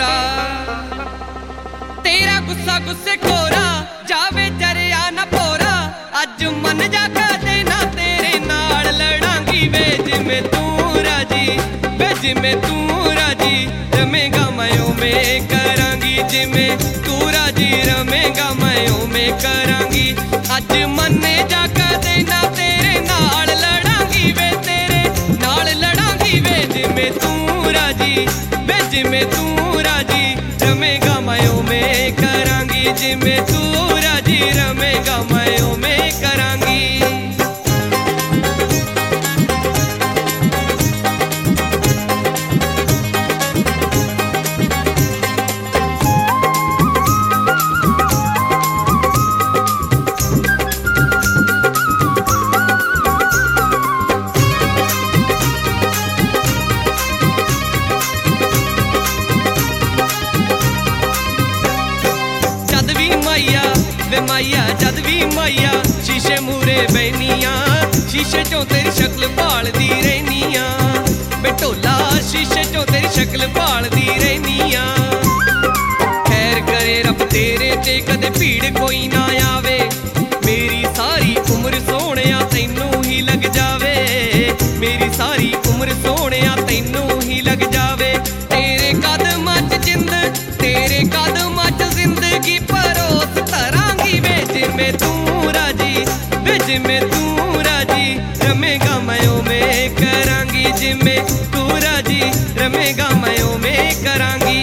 कोरा तेरा गुस्सा गुस्से कोरा जावे जरिया ना पोरा अज मन जा कदे ना तेरे नाल लड़ांगी वे जिमें तू राजी वे जिमें तू राजी रमेगा मैं उमें करांगी जिमें तू राजी रमेगा मैं उमें करांगी अज मन जा कदे ना तेरे नाल लड़ांगी वे तेरे नाल लड़ांगी वे जिमें तू राजी वे जिमें तू राजी रमेगा मैं उमें करांगी जिमें तू राजी रमेगा मैं उमें करांगी। माइया जद भी माइया शीशे मूरे बहनिया शीशे चों तेरी शक्ल भालदी रहनिया बेटोला शीशे चों तेरी शक्ल भालदी रहनिया खैर करे रब तेरे ते कदे भीड़ कोई ना आवे मेरी सारी उम्र सोहणिया तैनू ही लग जावे मेरी सारी उम्र सोहणिया तैनू ही लग जावे तेरे कदमां च जिंद तेरे कदमां च जिंदगी परोस तरांगी वे जिमें तू राजी वे जिमें तू राजी रमेगा मैं उमें करांगी जिमें तू राजी रमेगा मैं उमें करांगी।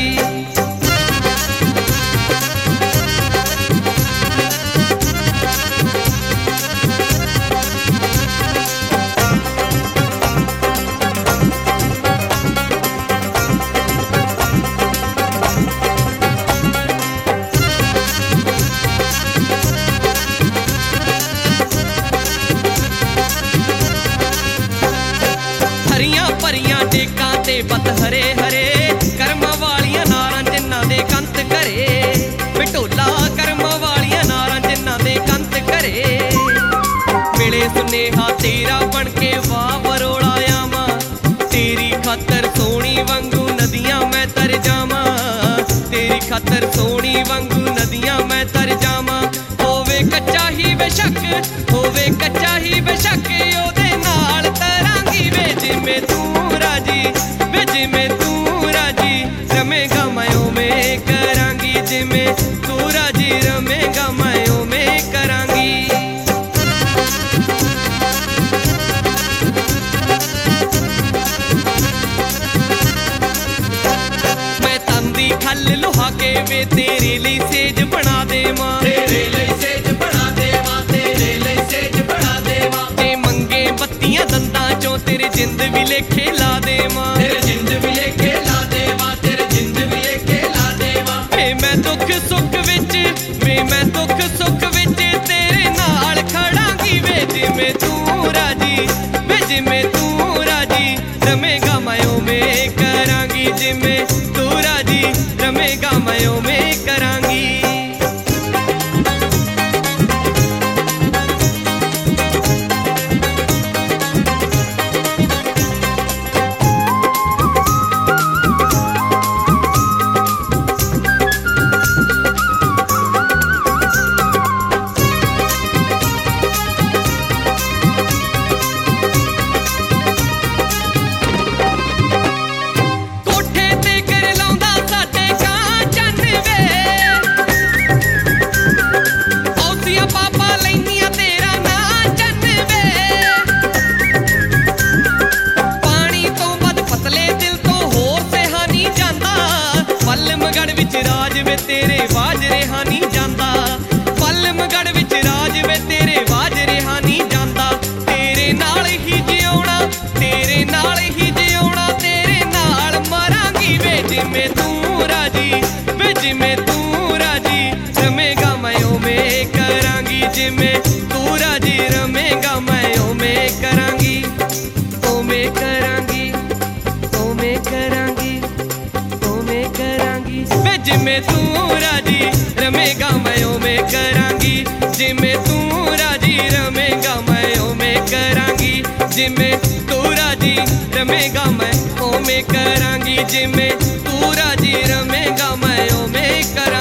पत हरे हरे कर्म वालियां नारां जिन्हां दे कंत करे बिटोला कर्म वालियां नारां जिन्हां दे कंत करे मिले सुनेहा तेरा बन के वाह वरोड़ा आवां तेरी खातर सोनी वांगू नदियां मैं तर जावां तेरी खातर सोनी वांगू नदियां मैं तर जावां होवे कच्चा ही बेशक होवे कच्चा ही बेशक ओदे नाल तरांगी वे जिमें तू राजी वे जिमें तू राजी रमेगा मैं उमें करांगी जिमें तू राजी रमेगा मैं उमें करांगी। मैं तंदी खल लुहा के वे तेरे लिए सेज बना देवां तेरे लिए सेज बना देवां तेरे लिए सेज बना देवां ते मंगे बत्तियां दंदां चों तेरे जिंद भी लेखे ला देवां तेरे जिंद भी लेखे ला देवां तेरे जिंद भी लेखे ला देवां वे मैं दुख सुख विच वे मैं दुख सुख विच तेरे नाल खड़ांगी वे जिमें तू राजी वे जिमें तू राजी रमेगा मैं उमें करांगी जिमें तू राजी रमेगा मैं उमें करांगी। राज वे तेरे वाज रेहा नहीं जांदा पलमगढ़ विच राज वे तेरे वाज रेहा नहीं जांदा तेरे नाल ही जिउणा तेरे नाल ही जिउणा तेरे नाल मरांगी वे जिमें तू राजी वे जिमें तू राजी रमेगा मैं उमें करांगी जिमें तू राजी रमेगा मैं उमें करांगी उमें करांगी उमें करांगी उमें करांगी वे जिमें तू राजी रमेगा मैं उमें करांगी जिमें तू राजी रमेगा मैं उमें करांगी जिमें तू राजी ਰਵੇਂਗਾ ਮੈਂ ਓਵੇਂ ਕਰਾਂਗੀ, ਜਿਵੇਂ ਤੂੰ ਰਾਜੀ ਰਵੇਂਗਾ ਮੈਂ ਓਵੇਂ ਕਰਾਂ।